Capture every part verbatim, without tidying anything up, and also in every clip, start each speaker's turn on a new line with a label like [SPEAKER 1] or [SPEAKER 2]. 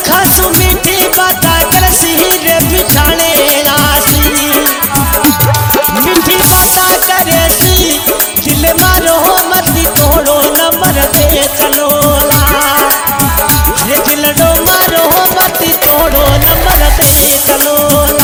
[SPEAKER 1] खासू मीठी बाता करसी रे बिठाने आसी मीठी बाता करेसी दिल मारो मती तोड़ो नंबर दे चलोला अरे दिल डो मारो मती तोड़ो नंबर दे चलोला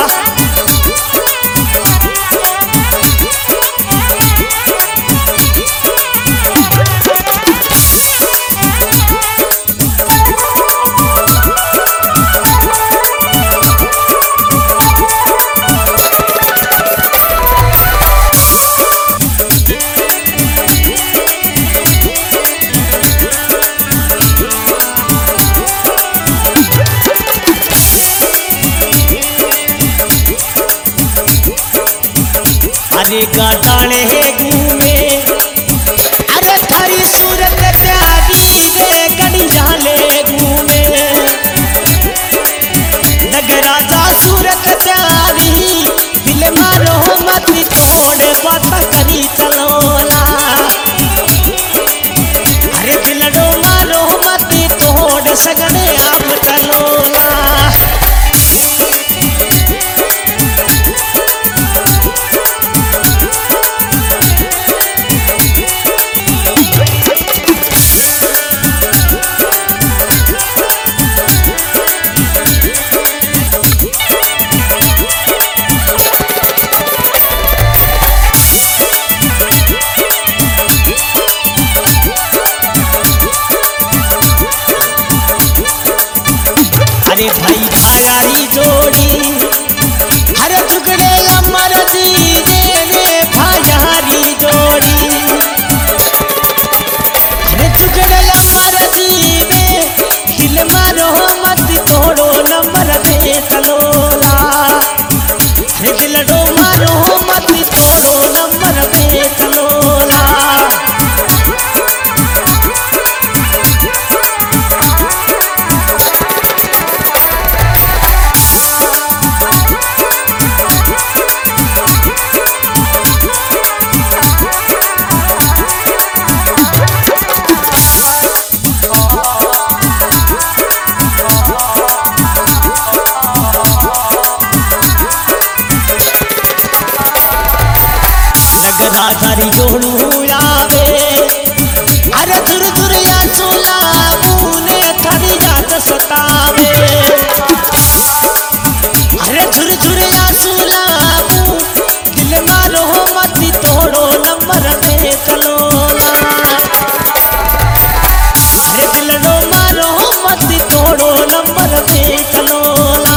[SPEAKER 1] अरे गाने घूमे अरे थारी सूरत प्यारी रे गड़िया ले घूमे नगराजा सूरत प्यारी दिल मारो मती तोड़ बात करी चलोला अरे दिल डो मारो मती तोड़ सगने आप चलोला अरे भाई भायारी जोड़ी हर टुकड़े अमर जी रे भायारी जोड़ी हर टुकड़े अमर जी में दिल मारो मत तोड़ो नंबर दे चलोला हर दिल डो मारो मत तोड़ो नंबर दे चलोला नगराधारी जोड़ू आवे अरे दूर दूर या सोला मुने थारी याद सतावे अरे दूर दूर या सोला मु दिल मारो मती तोड़ो नंबर दे चलोला अरे दिल डो मारो मती तोड़ो नंबर दे चलोला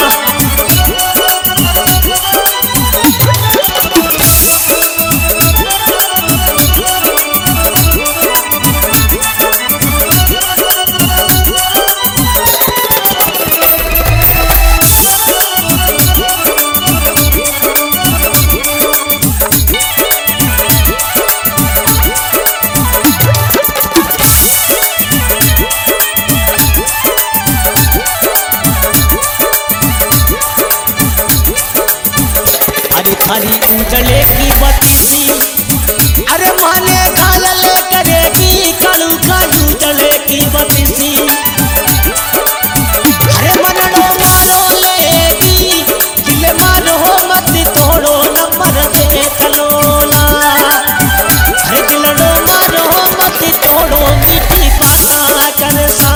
[SPEAKER 1] थारी उजले की बत्ती अरे माने घाल करेगी कालू कालू जले की बत्ती अरे मनड़ो मारो लेगी दिल मारो मत तोड़ो नंबर दे चलोला अरे दिल डो मारो मत तोड़ो मीठी बाता करसा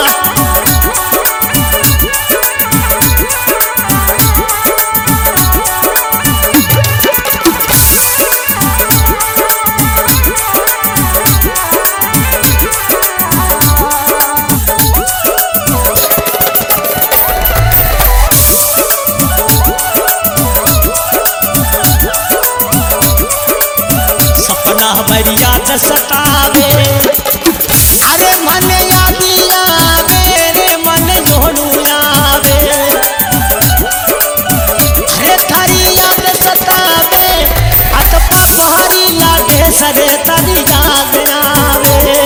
[SPEAKER 1] सपना भरिया सतावे अरे मन यादी आवे रे मन जोड़ू आवे अरे थारी याद सतावे अतपा पहाड़ी लागे सरे तारी याद आवे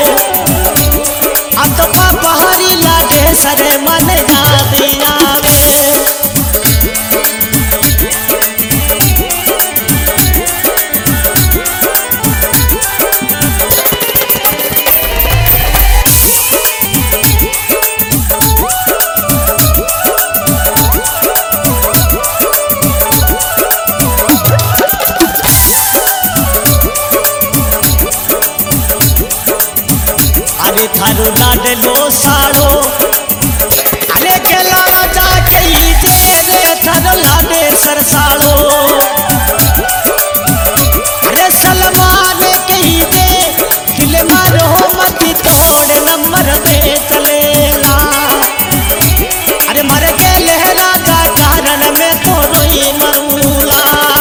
[SPEAKER 1] अतपा पहाड़ी लागे सरे मन याद आवे गो साड़ो अरे गेला राजा के जे रे थरला दे सरसाड़ो अरे सलमान के जे दिल मारो मती तोड़ नंबर दे चलेला अरे मर गेले राजा कारण में तो रोई मरूला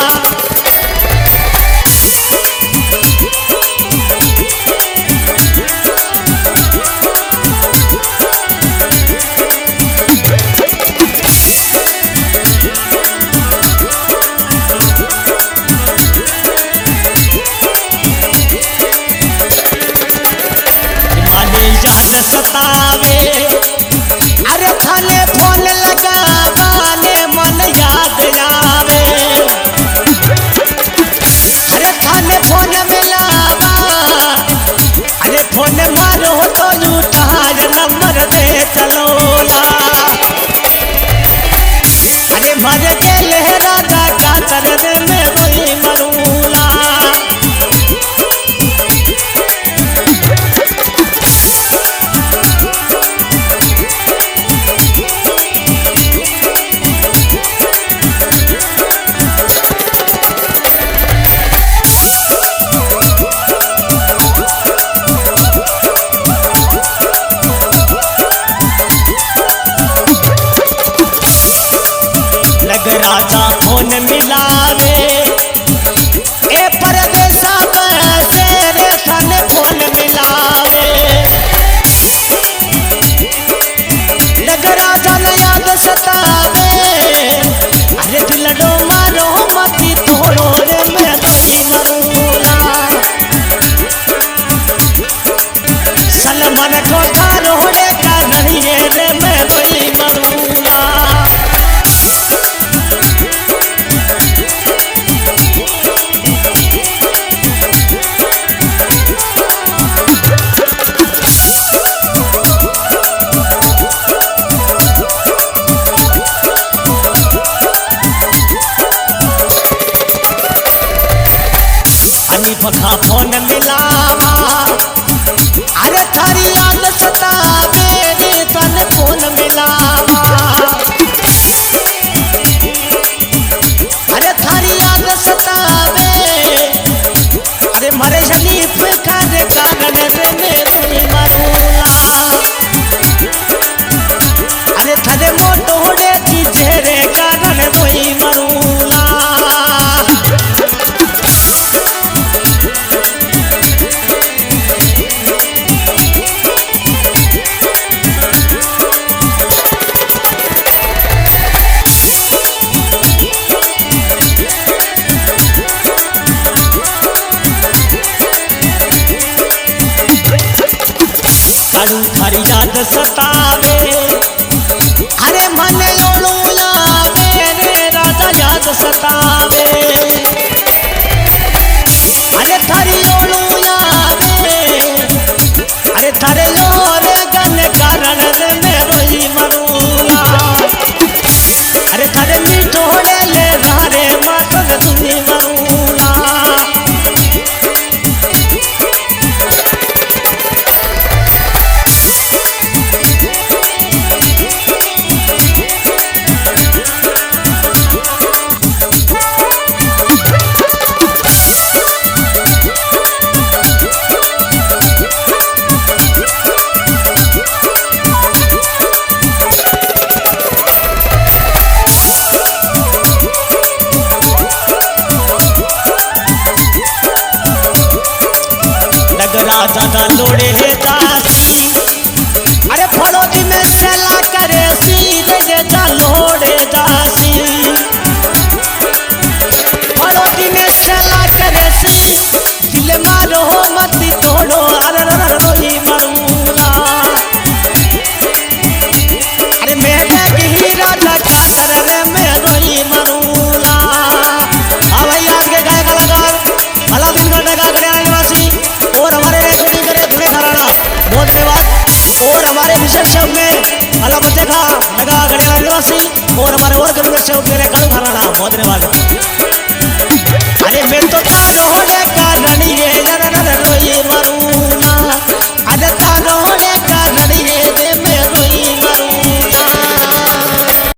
[SPEAKER 1] याद सतावे अरे थाने फोन लगावाने मन याद आवे अरे थाने फोन मिलावा अरे फोन मारो तो उठार नंबर दे चलोला अरे मर गेले राजा का तरद में रोई मरूला राजा फोन मिलावे ए परदेसा बसे रे थाने फोन मिलावे लग राजा न याद सतावे अरे दिल डो मारो मती तोड़ो रे मैं रोई मरूला सलमान को थारो रे का नहीं रे मैं रोई मरूला पखा फोन मिलावा अरे थारी याद सतावे रे तन फोन मिलावा अरे थारी याद सतावे अरे मरे शरीफ खाने कारण रे मेरे मरूला अरे थारे मोटोड़े चीजे रे कारण रोई मरूला थारी याद सतावे अरे मन ओलूला मेरे राजा याद सतावे अरे थारी ओलूला अरे थारे लोरे गन कारण रे मैं रोई मरूला अरे थारे मीठोड़े ले धारे मातन तुम्हें मरूला राजा लोड़े हे दासी अरे फड़ोदी में सेला करे सी रे जा लोड़े दासी फड़ोदी में सेला करे सी दिल मारो मती तोड़ो अरे रोई मरूला अरे मेरे की राजा का कर रे मैं रोई मरूला हाँ भाई आज के गाय कलाकार अलादीन का डगा गढ़ियाला निवासी और हमारे शूटिंग करे धुने घराना बहुत धन्यवाद और हमारे विशेष शब्द में अल्लाह बच्चे का डगा गढ़ियाला निवासी और हमारे और कभी शब्द मेरे कड़ू घराना बहुत धन्यवाद अरे मैं तो